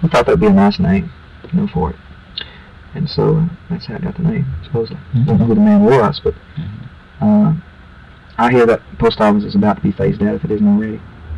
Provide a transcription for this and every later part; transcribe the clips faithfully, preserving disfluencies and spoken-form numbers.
we thought that'd be a nice name, you know, for it. And so uh, that's how I got the name, supposedly. Mm-hmm. I don't know who the man was, but uh, I hear that post office is about to be phased out if it isn't already.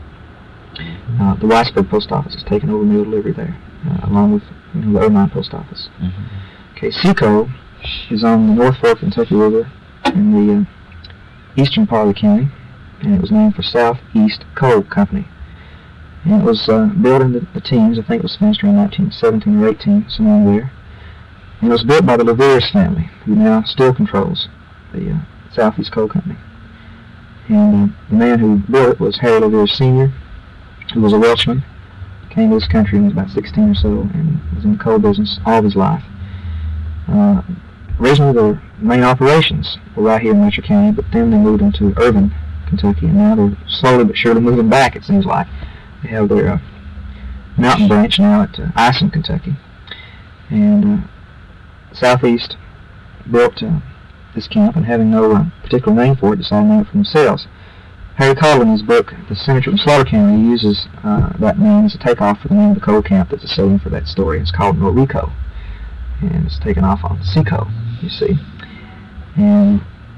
Uh, the Whitesburg post office has taken over mail delivery there, uh, along with you know, the Irvine post office. Mm-hmm. Okay, Seco is on the North Fork Kentucky River in the uh, eastern part of the county, and it was named for Southeast Coal Company. And it was uh, built in the, the teens. I think it was finished around nineteen seventeen or eighteen, somewhere in there. And it was built by the LeVere's family, who now still controls the uh, Southeast Coal Company. And uh, the man who built it was Harry LeVere Senior, who was a Welshman, came to this country when he was about sixteen or so, and was in the coal business all of his life. Uh, originally, the main operations were right here in Letcher County, but then they moved into Irvine, Kentucky, and now they're slowly but surely moving back, it seems like. They have their uh, mountain branch now at uh, Ison, Kentucky. And uh, Southeast built uh, this camp, and having no uh, particular name for it, decided to name it for themselves. Harry Cole, in his book, The Senator from Slaughter County, uses uh, that name as a takeoff for the name of the coal camp that's a setting for that story. It's called Norrico, and it's taken off on Seco, you see. And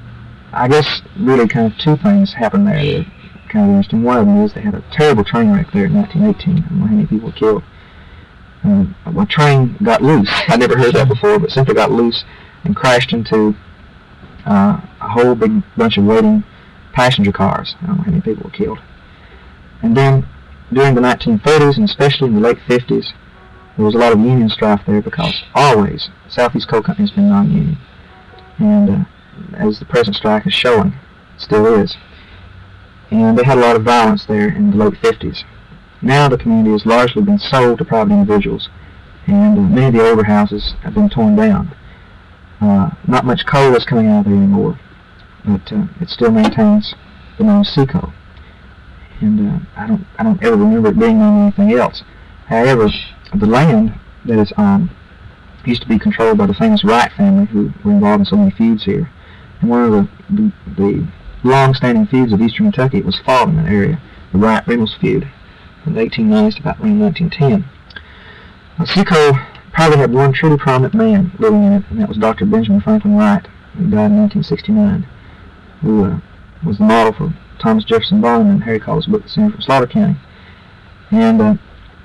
I guess really kind of two things happened there that are kind of interesting. One of them is they had a terrible train wreck there in nineteen eighteen. I don't know how many people were killed. Uh, a train got loose. I never heard that before, but simply got loose and crashed into uh, a whole big bunch of waiting passenger cars. I don't know how many people were killed. And then during the nineteen thirties, and especially in the late fifties, there was a lot of union strife there because always Southeast Coal Company has been non-union. And uh, as the present strike is showing, it still is. And they had a lot of violence there in the late fifties. Now the community has largely been sold to private individuals, and uh, many of the older houses have been torn down. Uh, not much coal is coming out of there anymore, but uh, it still maintains the name Seco. And uh, I don't I don't ever remember it being on anything else. However, the land that it's on used to be controlled by the famous Wright family, who were involved in so many feuds here. And one of the, the, the long-standing feuds of eastern Kentucky was fought in that area, the Wright-Reynolds feud, from the eighteen nineties to about around nineteen ten. Now, Seco probably had one truly prominent man living in it, and that was Doctor Benjamin Franklin Wright, who died in nineteen sixty-nine, who uh, was the model for Thomas Jefferson Bond in Harry Cole's book, The Senator from Slaughter County. And uh,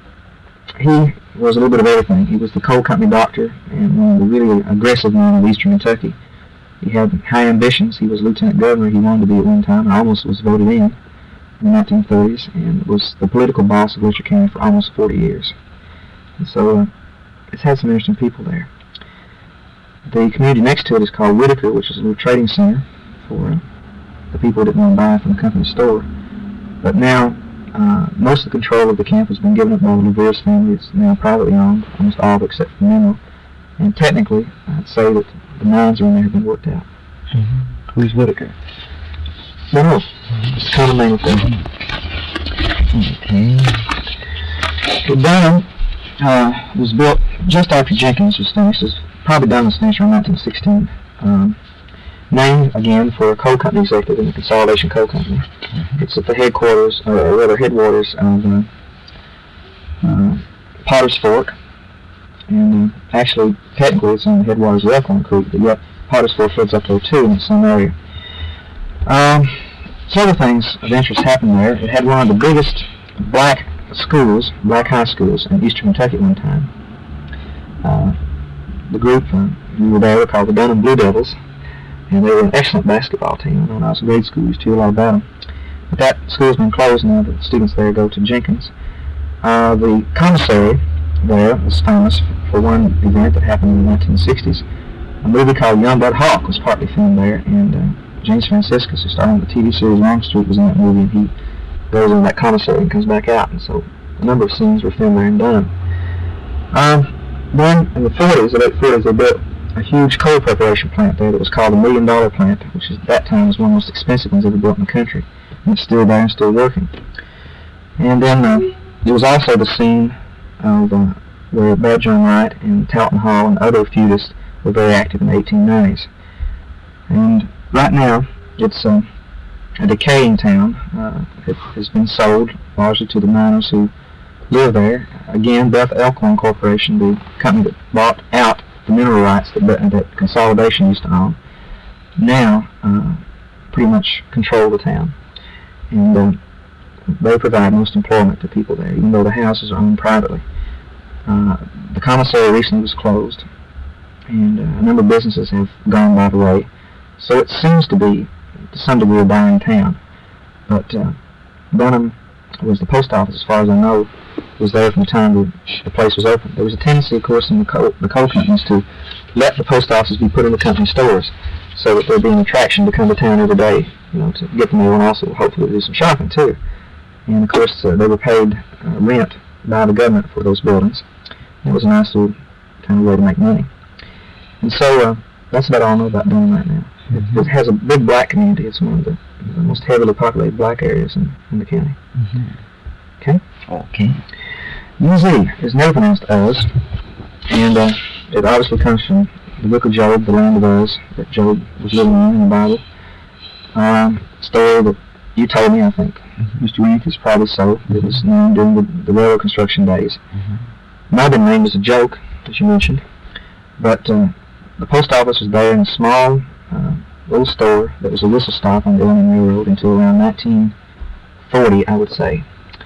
he was a little bit of everything. He was the coal company doctor and one of the really aggressive men of eastern Kentucky. He had high ambitions. He was lieutenant governor. He wanted to be at one time and almost was voted in in the nineteen thirties, and was the political boss of Letcher County for almost forty years. And so uh, it's had some interesting people there. The community next to it is called Whitaker, which is a little trading center for uh, the people that didn't want to buy from the company store. But now uh, most of the control of the camp has been given up by the LeVere's family. It's now privately owned, almost all of it except for mineral. And technically, I'd say that the mines are in there have been worked out. Mm-hmm. Who's Whitaker? No, no. It's a common name of them. Okay. The dam uh, was built just after Jenkins was finished. It was probably done was finished around nineteen sixteen. Um, named, again, for a coal company executive in the Consolidation Coal Company. Mm-hmm. It's at the headquarters, or rather headwaters, of uh, uh, Potter's Fork. And uh, actually, technically, it's on the headwaters of Elkhorn Creek, but yet Potter's Fork floods up there too in some area. Um, several things of interest happened there. It had one of the biggest black schools, black high schools, in eastern Kentucky at one time. Uh, the group, uh, we were there, were called the Dunham Blue Devils, and they were an excellent basketball team. When I was in grade school, we used to hear a lot about them. But that school's been closed now. The students there go to Jenkins. Uh, the commissary there was famous for one event that happened in the nineteen sixties. A movie called Young Bud Hawk was partly filmed there, and uh, James Franciscus, who starred in the T V series Longstreet, was in that movie, and he goes in that commissary and comes back out. And so a number of scenes were filmed there in Dunham. Um, then in the forties, the late forties, they built a huge coal preparation plant there that was called the Million Dollar Plant, which at that time was one of the most expensive ones ever built in the country. And it's still there and still working. And then uh, it was also the scene of uh, where Bad John Wright and Talton Hall and other feudists were very active in the eighteen nineties. And right now, it's uh, a decaying town. Uh, it has been sold largely to the miners who lived there. Again, Beth Elkhorn Corporation, the company that bought out the mineral rights that, that Consolidation used to own, now uh, pretty much control the town. And uh, they provide most employment to people there, even though the houses are owned privately. Uh, the commissary recently was closed, and uh, a number of businesses have gone by the way. So it seems to be, to some degree, a dying town. But uh, Dunham was the post office, as far as I know, was there from the time the, the place was open. There was a tendency, of course, in the coal, the coal companies to let the post office be put in the company stores, so that there'd be an attraction to come to town every day, you know, to get the mail and also hopefully to do some shopping too. And of course, uh, they were paid uh, rent by the government for those buildings. It was a nice little kind of way to make money. And so uh, that's about all I know about Dunham right now. Mm-hmm. It, it has a big black community. It's one of the, the most heavily populated black areas in, in the county. Mm-hmm. Okay? Okay. U Z is never pronounced Uz, and uh, it obviously comes from the book of Job, the land of Uz, that Job was living in in the Bible. Um, story that you told me, I think, mm-hmm. Mister Wink, is probably so. Mm-hmm. It was known during the, the railroad construction days. Mm-hmm. Might have been named as a joke, as you mentioned, but uh, the post office was there in a small uh, little store that was a whistle stop on the Illinois Railroad until around nineteen forty, I would say.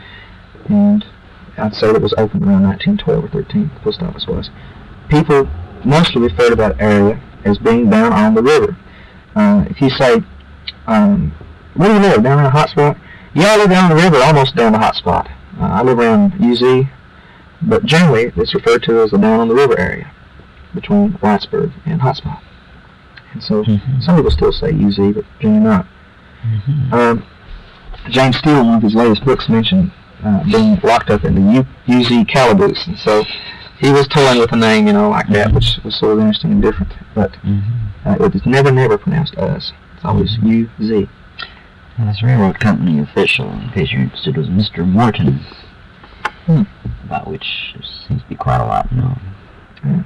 And I'd say it was opened around nineteen twelve or thirteen, the post office was. People mostly refer to that area as being down on the river. Uh, if you say, um, where do you live, down in a hot spot? Yeah, I live down the river, almost down the hot spot. Uh, I live around U Z, but generally it's referred to as the down on the river area between Whitesburg and Hot Spot. And so mm-hmm. some people still say U Z, but generally not. Mm-hmm. um, James Steele, in one of his latest books, mentioned uh, being locked up in the U- UZ calaboose, and so he was toying with a name, you know, like that, mm-hmm. which was sort of interesting and different. But mm-hmm. uh, it is never, never pronounced Uz. It's always U Z. Now, this railroad company official, in case you're interested, was Mister Morton, hmm. about which there seems to be quite a lot known. Yeah.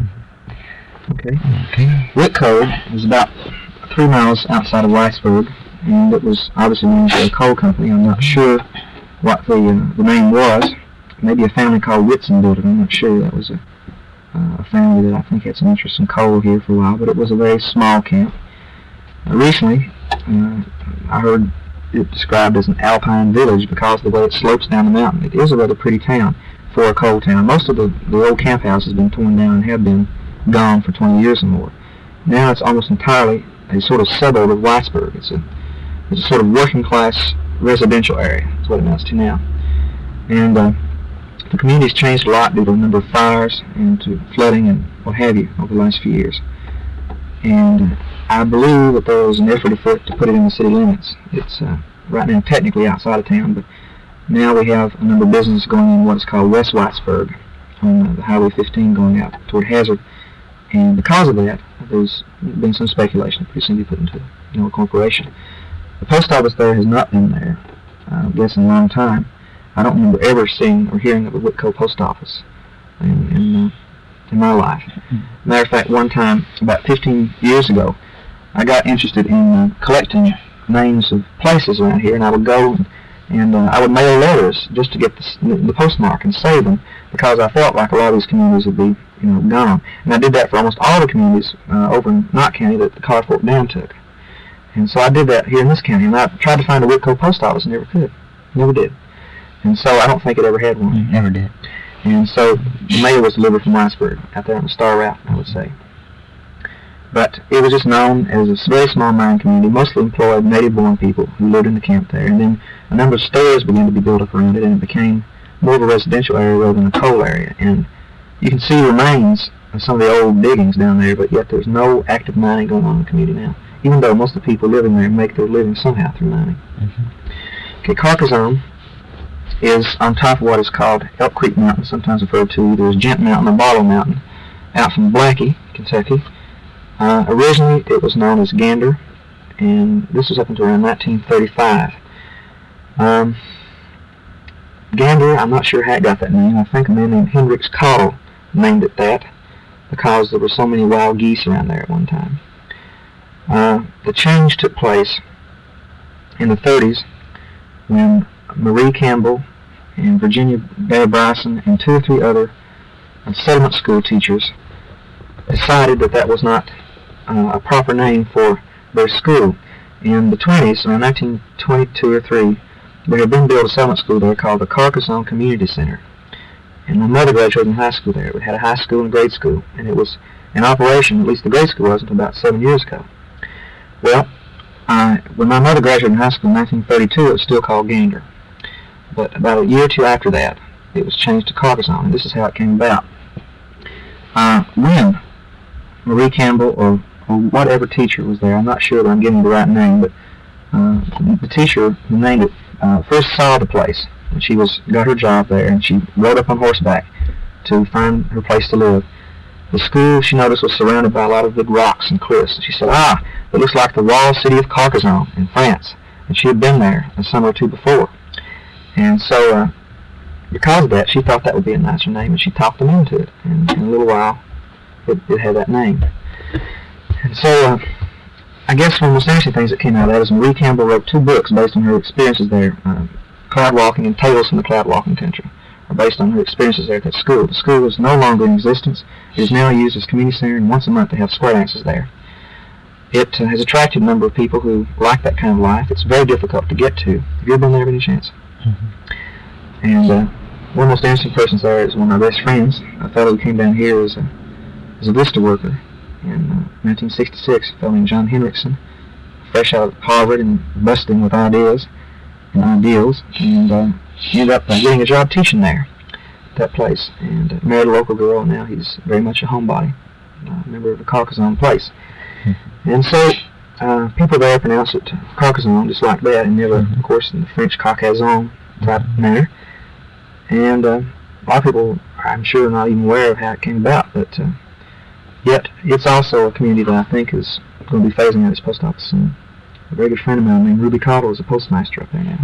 Okay. Okay. Whitco was about three miles outside of Whitesburg, and it was obviously named for a coal company. I'm not sure what the uh, the name was. Maybe a family called Whitson built it. I'm not sure. That was a, uh, a family that I think had some interest in coal here for a while, but it was a very small camp. Uh, recently, uh, I heard it described as an alpine village because of the way it slopes down the mountain. It is a rather pretty town for a coal town. Most of the, the old camp houses have been torn down and have been gone for twenty years or more. Now it's almost entirely a sort of suburb of Whitesburg. It's a, it's a sort of working class residential area. That's what it amounts to now. And uh, the community's changed a lot due to a number of fires and to flooding and what have you over the last few years. And uh, I believe that there was an effort afoot to put it in the city limits. It's uh, right now technically outside of town, but now we have a number of businesses going in what is called West Whitesburg on uh, the Highway fifteen going out toward Hazard. And because of that, there's been some speculation that pretty soon be put into you know, a corporation. The post office there has not been there, uh, I guess, in a long time. I don't remember ever seeing or hearing of a Whitco post office in, in, uh, in my life. Mm-hmm. Matter of fact, one time, about fifteen years ago, I got interested in uh, collecting names of places around here, and I would go and, and uh, I would mail letters just to get the, the postmark and save them, because I felt like a lot of these communities would be you know, gone. And I did that for almost all the communities uh, over in Knott County that the Car Fork Dam took. And so I did that here in this county, and I tried to find a Whitco post office and never could. Never did. And so I don't think it ever had one. Mm, never did. And so the mail was delivered from Whitesburg, out there on the Star Route, I would say. But it was just known as a very small mining community, mostly employed native-born people who lived in the camp there. And then a number of stores began to be built up around it, and it became more of a residential area rather than a coal area. And you can see remains of some of the old diggings down there, but yet there's no active mining going on in the community now, even though most of the people living there make their living somehow through mining. Mm-hmm. Okay, Carcassonne is on top of what is called Elk Creek Mountain, sometimes referred to either as Gent Mountain or Barlow Mountain, out from Blackie, Kentucky. Uh, originally it was known as Gander, and this was up until around nineteen thirty-five. Um, Gander, I'm not sure how it got that name. I think a man named Hendricks Cottle named it that because there were so many wild geese around there at one time. Uh, the change took place in the thirties when Marie Campbell and Virginia Bear Bryson and two or three other uh, settlement school teachers decided that that was not uh, a proper name for their school. In the twenties, around nineteen twenty-two or three, there had been built a settlement school there called the Carcassonne Community Center. And my mother graduated in high school there. We had a high school and a grade school, and it was in operation, at least the grade school was, until about seven years ago. Well, uh, when my mother graduated in high school in nineteen thirty-two, it was still called Gander. But about a year or two after that, it was changed to Carcassonne, and this is how it came about. Uh, when Marie Campbell, or, or whatever teacher was there, I'm not sure that I'm getting the right name, but uh, the teacher who named it uh, first saw the place. And she was got her job there, and she rode up on horseback to find her place to live. The school, she noticed, was surrounded by a lot of big rocks and cliffs. She said, ah, it looks like the walled city of Carcassonne in France. And she had been there a summer or two before. And so, uh, because of that, she thought that would be a nicer name, and she talked them into it. And in a little while, it, it had that name. And so, uh, I guess one of the most interesting things that came out of that is Marie Campbell wrote two books based on her experiences there. Uh, Cloud Walking and Tales from the Cloud Walking Country are based on her experiences there at that school. The school is no longer in existence. It is now used as community center, and once a month they have square dances there. It uh, has attracted a number of people who like that kind of life. It's very difficult to get to. Have you ever been there by any chance? Mm-hmm. And uh, one of the most interesting persons there is one of my best friends, a fellow who came down here as a, as a Vista worker in uh, nineteen sixty-six, a fellow named John Henriksen, fresh out of Harvard and busting with ideas and ideals, and uh, he ended up uh, getting a job teaching there at that place, and uh, married a local girl, and now he's very much a homebody, uh, a member of the Carcassonne place. Mm-hmm. And so uh, people there pronounce it Carcassonne just like that, and never, mm-hmm. of course, in the French Carcassonne type mm-hmm. manner. And uh, a lot of people, I'm sure, are not even aware of how it came about, but uh, yet it's also a community that I think is going to be phasing out its post office soon. A very good friend of mine named Ruby Cottle is a postmaster up there now.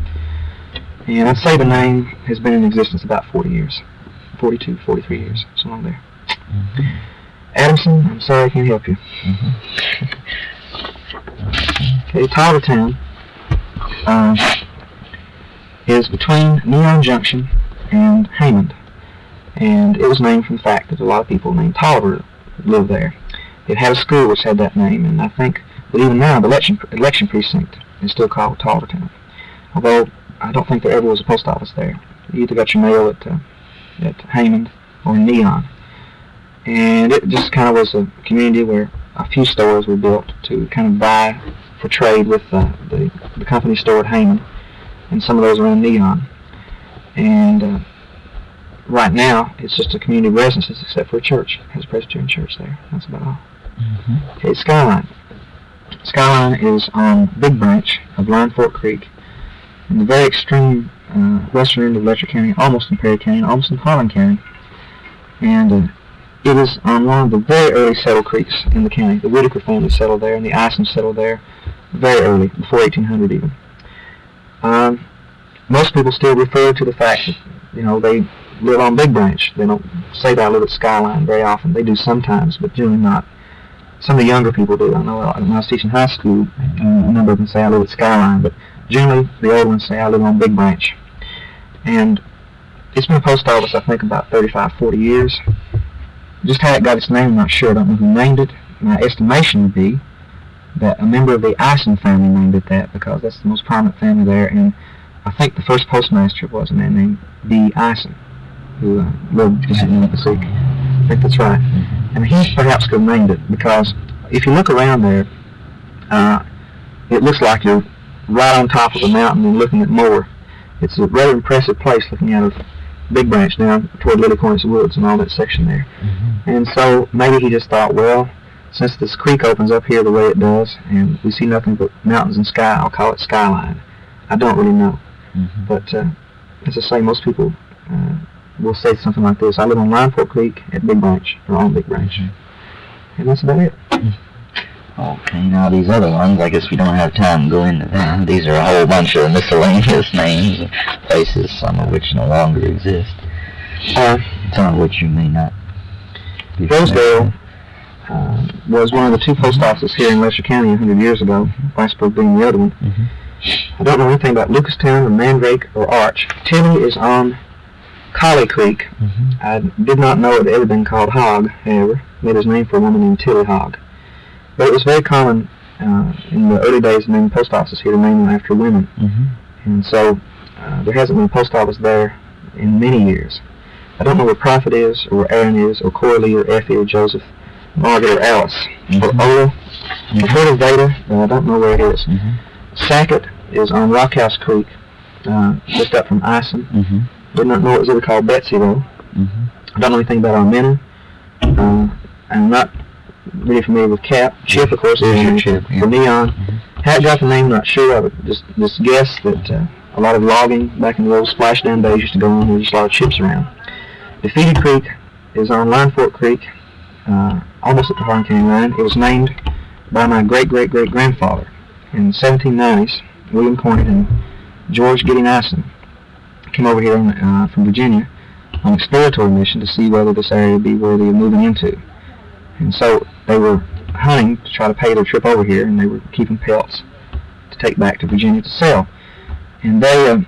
And I'd say the name has been in existence about forty years. forty-two, forty-three years, so long there. Mm-hmm. Adamson, I'm sorry I can't help you. Mm-hmm. Okay, Tolliver Town uh, is between Neon Junction and Hammond. And it was named from the fact that a lot of people named Tolliver lived there. It had a school which had that name, and I think that even now the election, election precinct is still called Tolliver Town. Although I don't think there ever was a post office there. You either got your mail at, uh, at Hammond or Neon. And it just kind of was a community where a few stores were built to kind of buy for trade with uh, the, the company store at Hammond, and some of those around Neon. And uh, right now, it's just a community of residences except for a church. It has a Presbyterian church there. That's about all. Mm-hmm. Okay, Skyline. Skyline is on Big Branch of Lion Fork Creek in the very extreme uh, western end of Letcher County, almost in Perry County, almost in Harlan County. And uh, it is on one of the very early settled creeks in the county. The Whitaker family settled there, and the Ison settled there very early, before eighteen hundred even. Um, most people still refer to the fact that, you know, they live on Big Branch. They don't say that I live at Skyline very often. They do sometimes, but generally not. Some of the younger people do. I know when I was teaching high school, uh, a number of them say I live at Skyline, but generally the old ones say I live on Big Branch. And it's been a post office, I think, about thirty-five, forty years. Just how it got its name, I'm not sure. I don't know who named it. My estimation would be that a member of the Ison family named it that, because that's the most prominent family there, and I think the first postmaster was a man named B. Ison, who uh, lived just in the Pacific. I think that's right. And he perhaps could have named it, because if you look around there, uh, it looks like you're right on top of a mountain and looking at more. It's a rather impressive place looking out of Big Branch down toward Lily Corners Woods and all that section there. Mm-hmm. And so maybe he just thought, well, since this creek opens up here the way it does, and we see nothing but mountains and sky, I'll call it Skyline. I don't really know. Mm-hmm. But uh, as I say, most people uh, will say something like this: I live on Lion Fork Creek at Big Branch, or on Big Branch. Mm-hmm. And that's about it. Okay, now these other ones, I guess we don't have time to go into them. These are a whole bunch of miscellaneous names, places, some of which no longer exist. Uh, some of which you may not be Rosedale uh, was one of the two post offices here in Letcher County a hundred years ago, Whitesburg being the other one. Mm-hmm. I don't know anything about Lucastown or Mandrake or Arch. Tilly is on Collie Creek. Mm-hmm. I did not know it had ever been called Hogg, however. It made its name for a woman named Tilly Hogg. But it was very common uh, in the early days of naming post offices here to name them after women. Mm-hmm. And so uh, there hasn't been a post office there in many years. I don't know where Prophet is, or where Aaron is, or Coralie, or Effie, or Joseph, Margaret, or Alice, Mm-hmm. or Ola. Mm-hmm. I've heard of Veda, but I don't know where it is. Mm-hmm. Sackett is on Rockhouse Creek, uh, just up from Ison. Mm-hmm. Did not know it was ever called Betsy, though. Mm-hmm. I don't know anything about Armena. Uh, I'm not really familiar with Cap. Chip, of course, There's is your named Chip, for, yeah. for Neon. Mm-hmm. How it got the name, not sure. I would just, just guess that uh, a lot of logging back in the old splashdown days used to go on. There was just a lot of chips around. Defeated Creek is on Line Fork Creek, uh, almost at the Hardin County line. It was named by my great-great-great-grandfather. In the seventeen nineties, William Cornett and George Gideon Ison came over here uh, from Virginia on an exploratory mission to see whether this area would be worthy of moving into. And so they were hunting to try to pay their trip over here, and they were keeping pelts to take back to Virginia to sell. And they, uh,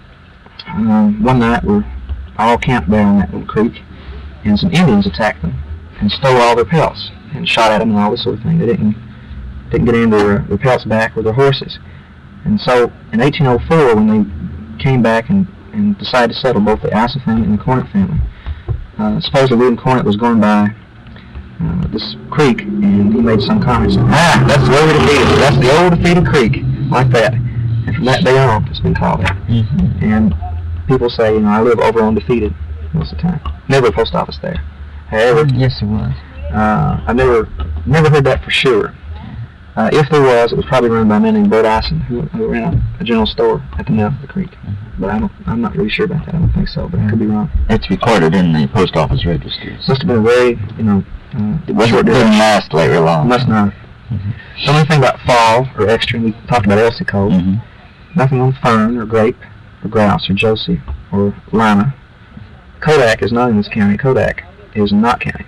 uh, one night, were all camped there on that little creek, and some Indians attacked them and stole all their pelts and shot at them and all this sort of thing. They didn't didn't get any of their, their pelts back or their horses. And so in eighteen oh four, when they came back and, and decided to settle, both the Ison family and the Cornett family, uh, supposedly William Cornett was going by uh, this creek, and he made some comment saying, ah, that's the old defeated, that's the old defeated creek, like that. And from that day on, it's been called that. Mm-hmm. And people say, you know, I live over on Defeated most of the time. Never a post office there. However, Yes, it was. uh, I've never, never heard that for sure. Uh, if there was, it was probably run by a man named Bert Ison, who, who ran a, a general store at the mouth of the creek. Mm-hmm. But I don't, I'm not really sure about that. I don't think so, but I could be wrong. It's recorded in the post office registers. Must have been a very, you know, uh, It wasn't, short didn't duration. last very long. Must not. Mm-hmm. The only thing about fall or extra, we talked about Elsie Cole. Mm-hmm. Nothing on fern or grape or grouse or Josie or lima. Kodak is not in this county. Kodak is in Knott County.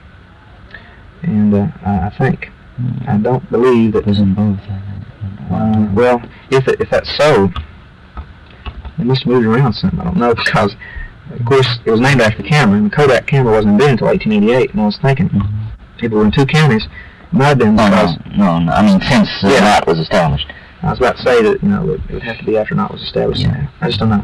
And uh, I I think, Mm-hmm. I don't believe that, It was in both. uh, well, if it, if that's so, they must have moved around some. I don't know, because, of course, it was named after the camera, and the Kodak camera wasn't invented until eighteen eighty-eight, and I was thinking, Mm-hmm. if it were in two counties, it might have been No, because, no, no, no. I mean, since uh, Yeah. Knott was established. I was about to say that, you know, it, it would have to be after Knott was established. Yeah. Somehow. I just don't know.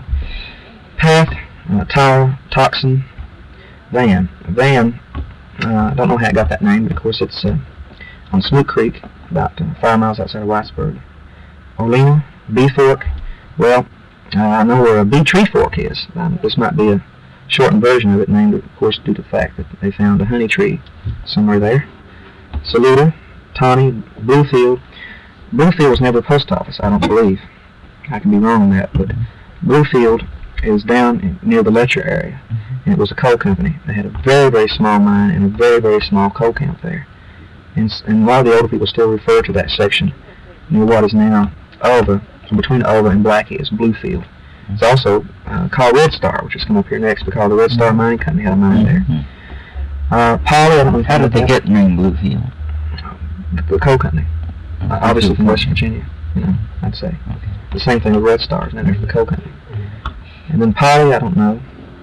Path, uh, Tire, Toxin, Van. Van, uh, I don't know how it got that name, but of course it's uh, on Smoot Creek, about uh, five miles outside of Whitesburg. Orlena, Bee Fork. Well, uh, I know where a Bee Tree Fork is. Um, this might be a shortened version of it, named, of course, due to the fact that they found a honey tree somewhere there. Saluda, Tawny, Bluefield. Bluefield was never a post office, I don't believe. I can be wrong on that, but Bluefield is down in, near the Letcher area, and it was a coal company. They had a very, very small mine and a very, very small coal camp there. And, s- and a lot of the older people still refer to that section near what is now Ulva, between Ulva and Blackie, as Bluefield. It's also uh, called Red Star, which is come up here next, because the Red Star Mining Company had a mine there. Mm-hmm. Uh, Polly, I don't know if How you know did they that. get the name Bluefield? The, the coal company. Uh, obviously from West Virginia, you know, I'd say. Okay. The same thing with Red Stars, and then there's the coal company. And then Polly, I don't know.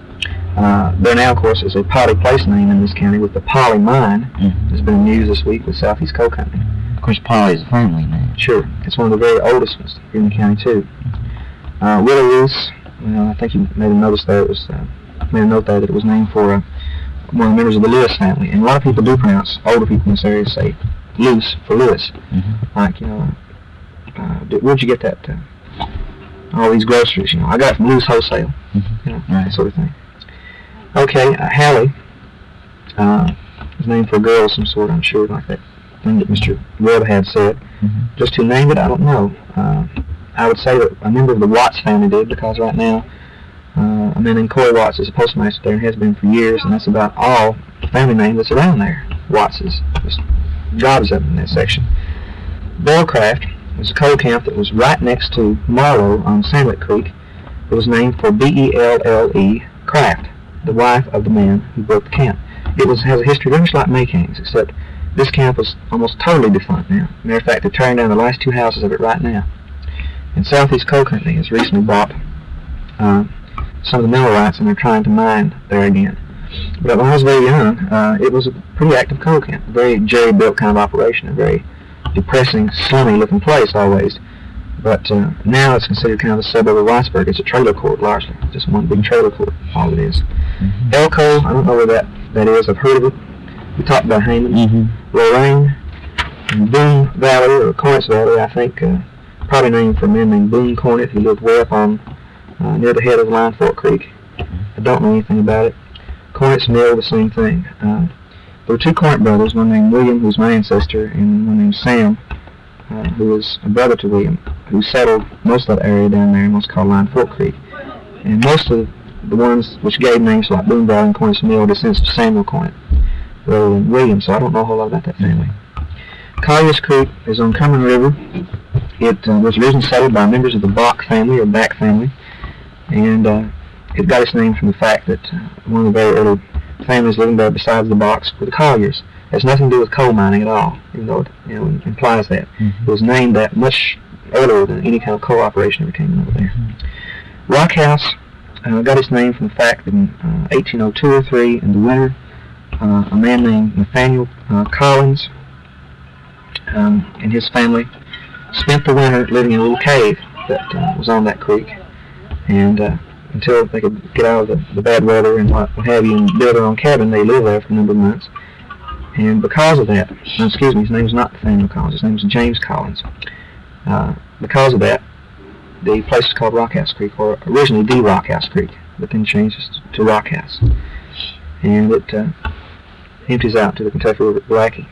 Uh, there now, of course, is a Polly place name in this county with the Polly Mine. Mm-hmm. That's been in news this week with Southeast Coal Company. Of course, Polly is a family name. Sure, it's one of the very oldest ones here in the county too. Uh, Willow Loose, well, I think you made a notice there. It was uh, made a note there that it was named for uh, one of the members of the Lewis family. And a lot of people do pronounce, older people in this area say Loose for Lewis. Mm-hmm. Like, you know, uh, did, where'd you get that? Uh, all these groceries, you know, I got it from Loose Wholesale, Mm-hmm. you know, Right. that sort of thing. Okay, uh, Hallie uh, is named for a girl of some sort, I'm sure, like that thing that Mister Webb had said. Mm-hmm. Just who named it, I don't know. Uh, I would say that a member of the Watts family did, because right now uh, a man named Corey Watts is a postmaster there and has been for years, and that's about all family name that's around there. Wattses. There's gobs of them in that section. Bellcraft was a coal camp that was right next to Marlow on Sandwick Creek. It was named for B E L L E Craft, the wife of the man who built the camp. It was has a history very much like Maycangs, except this camp was almost totally defunct now. Matter of fact, they're tearing down the last two houses of it right now. And Southeast Coal Company has recently bought uh, some of the mineral rights, and they're trying to mine there again. But when I was very young, uh, it was a pretty active coal camp, a very jerry-built kind of operation, a very depressing, slummy-looking place always. But uh, now it's considered kind of a suburb of Whitesburg. It's a trailer court, largely. Just one big trailer court, all it is. Mm-hmm. Elko, I don't know where that, that is. I've heard of it. We talked about Hammond. Mm-hmm. Lorraine, and Boone Valley, or Cornets Valley, I think, uh, probably named for a man named Boone Cornet, who lived way up on uh, near the head of Line Fork Creek. I don't know anything about it. Cornet's Mill, the same thing. Uh, there were two Cornet brothers, one named William, who's my ancestor, and one named Sam, uh, who was a brother to William, who settled most of that area down there in what's called Line Fork Creek. And most of the ones which gave names like Boone Valley and Cornet's Mill are descendants of Samuel Cornet rather than William, so I don't know a whole lot about that family. Collier's Creek is on Cumberland River. It uh, was originally settled by members of the Bach family, or Back family, and uh, it got its name from the fact that uh, one of the very early families living there besides the Bachs were the Colliers. It has nothing to do with coal mining at all, even though it, you know, implies that. Mm-hmm. It was named that much earlier than any kind of coal operation ever came over there. Mm-hmm. Rock House uh, got its name from the fact that in uh, eighteen oh two or three, in the winter, uh, a man named Nathaniel uh, Collins um, and his family spent the winter living in a little cave that uh, was on that creek, and uh, until they could get out of the, the bad weather and what, what have you and build their own cabin, they lived there for a number of months. And because of that, no, excuse me, his name's not Nathaniel Collins, his name's James Collins. Uh, because of that, the place is called Rock House Creek, or originally the Rock House Creek, but then changed to Rock House. And it uh, empties out to the Kentucky River at Blackey.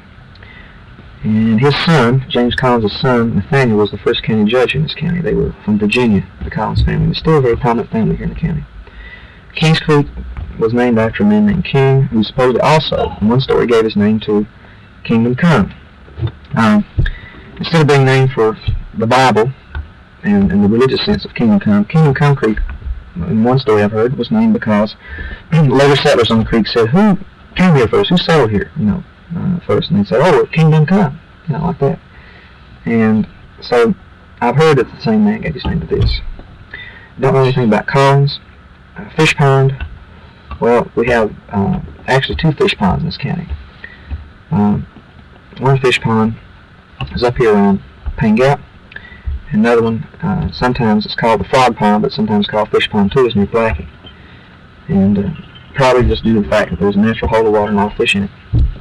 And his son, James Collins' son, Nathaniel, was the first county judge in this county. They were from Virginia, the Collins family. They're still a very prominent family here in the county. Kings Creek was named after a man named King, who supposedly also, in one story, gave his name to Kingdom Come. Um, instead of being named for the Bible and, and the religious sense of Kingdom Come, Kingdom Come Creek, in one story I've heard, was named because later settlers on the creek said, who came here first? Who settled here? You know, uh, first, and they said, oh, Kingdom Come, you know, like that. And so I've heard that the same man gave his name to this. Don't know anything about Collins. Uh, fish pond. Well, we have uh, actually two fish ponds in this county. Um, one fish pond is up here around Payne Gap. Another one, uh, sometimes it's called the Frog Pond, but sometimes called Fish Pond too, is near Blackey. And uh, probably just due to the fact that there's a natural hole of water and a lot of fish in it.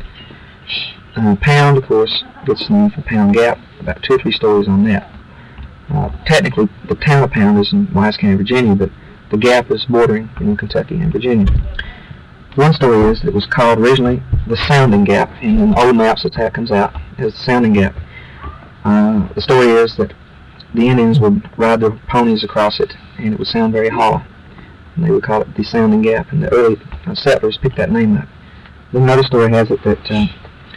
Uh, Pound, of course, gets its name from Pound Gap. About two or three stories on that. Uh, technically, the town of Pound is in Wise County, Virginia, but the gap is bordering in Kentucky and Virginia. One story is that it was called originally the Sounding Gap, and in old maps that's how it comes out, as the Sounding Gap. Uh, the story is that the Indians would ride their ponies across it, and it would sound very hollow, and they would call it the Sounding Gap, and the early uh, settlers picked that name up. Then another story has it that uh,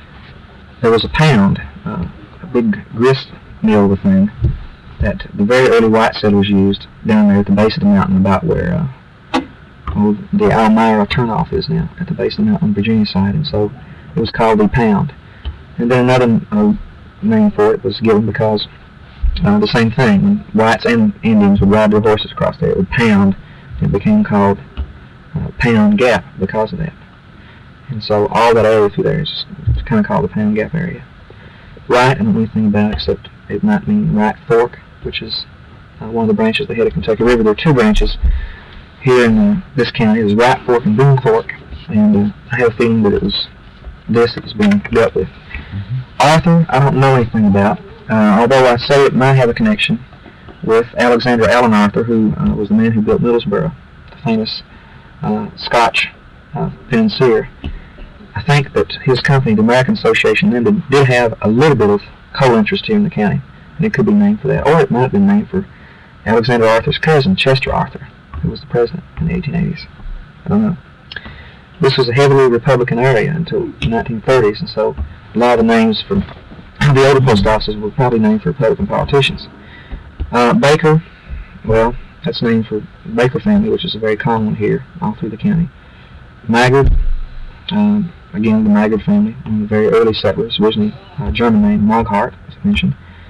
there was a pound, uh, a big grist mill thing, that the very early white settlers used down there at the base of the mountain, about where uh, oh, the Elmira turnoff is now, at the base of the mountain on the Virginia side, and so it was called the Pound. And then another uh, name for it was given because uh, the same thing, when whites and Indians would ride their horses across there, it would pound, and it became called uh, Pound Gap because of that. And so all that area through there is kind of called the Pound Gap area. Wright, I don't know anything about it except it might mean Wright Fork, which is uh, one of the branches of the head of Kentucky River. There are two branches here in uh, this county. There's Wright Fork and Boone Fork, and uh, I have a feeling that it was this that was being dealt with. Mm-hmm. Arthur, I don't know anything about, uh, although I say it might have a connection with Alexander Allen Arthur, who uh, was the man who built Middlesbrough, the famous uh, Scotch uh, financier. I think that his company, the American Association, then did, did have a little bit of coal interest here in the county. And it could be named for that, or it might have been named for Alexander Arthur's cousin, Chester Arthur, who was the president in the eighteen eighties. I don't know. This was a heavily Republican area until the nineteen thirties, and so a lot of the names from the older post offices were probably named for Republican politicians. Uh, Baker, well, that's named for the Baker family, which is a very common one here, all through the county. Maggard, um, again, the Maggard family, one of the very early settlers, originally a German name, Moghart, as I mentioned.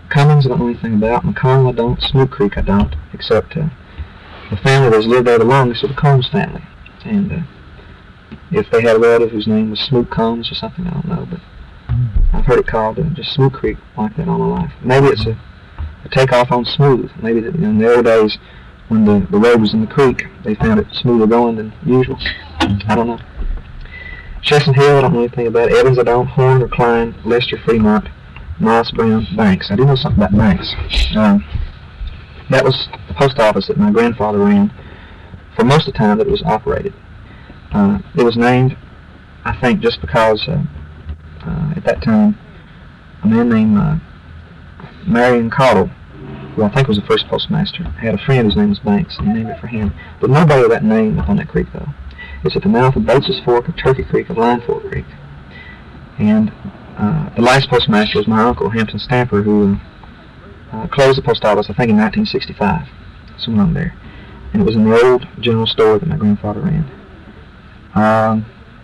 Cummings I don't know anything about. McComb I don't. Smoke Creek I don't. Except uh, the family that's lived there the longest is the Combs family. And uh, if they had a relative whose name was Smoke Combs or something, I don't know. But I've heard it called uh, just Smoke Creek like that all my life. Maybe it's a, a takeoff on smooth. Maybe that, you know, in the old days when the, the road was in the creek, they found it smoother going than usual. I don't know. Chestnut Hill I don't know anything about. Evans I don't. Horn or Klein. Lester, Fremont. Moss, Brown, Banks. I do know something about Banks. Um, that was the post office that my grandfather ran for most of the time that it was operated. Uh, it was named, I think, just because uh, uh, at that time a man named uh, Marion Cottle, who I think was the first postmaster, had a friend whose name was Banks, and he named it for him. But nobody with that name up on that creek, though. It's at the mouth of Bates's Fork of Turkey Creek of Line Fork Creek. And Uh, the last postmaster was my uncle, Hampton Stamper, who uh, closed the post office, I think, in nineteen sixty-five, somewhere around there. And it was in the old general store that my grandfather ran. Um,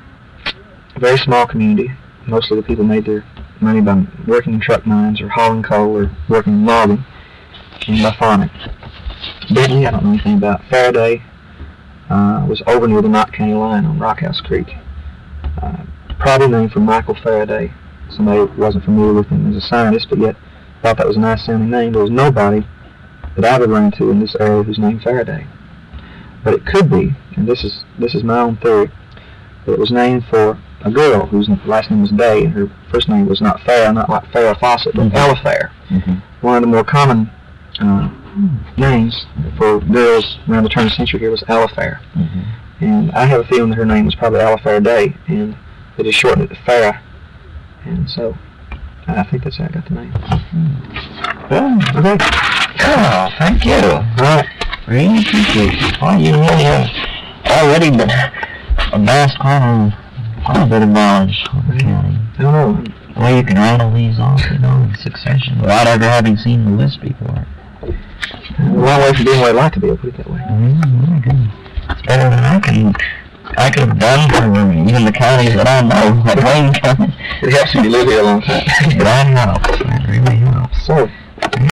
a very small community. Mostly the people made their money by working in truck mines or hauling coal or working in logging and by farming. Bentley, I don't know anything about. Faraday uh, was over near the Knott County line on Rockhouse Creek. Uh, probably named for Michael Faraday. Somebody wasn't familiar with him as a scientist, but yet thought that was a nice sounding name. There was nobody that I've ever run into in this area who's named Faraday. But it could be, and this is this is my own theory, that it was named for a girl whose last name was Day, and her first name was not Farrah, not like Farrah Fawcett, but mm-hmm. Ella Fair. Mm-hmm. One of the more common uh, names for girls around the turn of the century here was Ella Fair. Mm-hmm. And I have a feeling that her name was probably Ella Faraday, and they just shortened it to Farrah. And so, I think that's how I got the name. Oh, okay. Oh, thank you. Right. Really appreciate it. Well, you really have already been amassed quite a, quite a bit of knowledge of the county. I don't know. Well, you can rattle these off, you know, in succession without ever having seen the list before. A long way from being where I'd like to be, I'll put it that way. Mm-hmm. Okay. It's better than I can... I could have done for even the counties that I know, like Wayne County. It helps if you live here a long time. That helps. That really helps. So,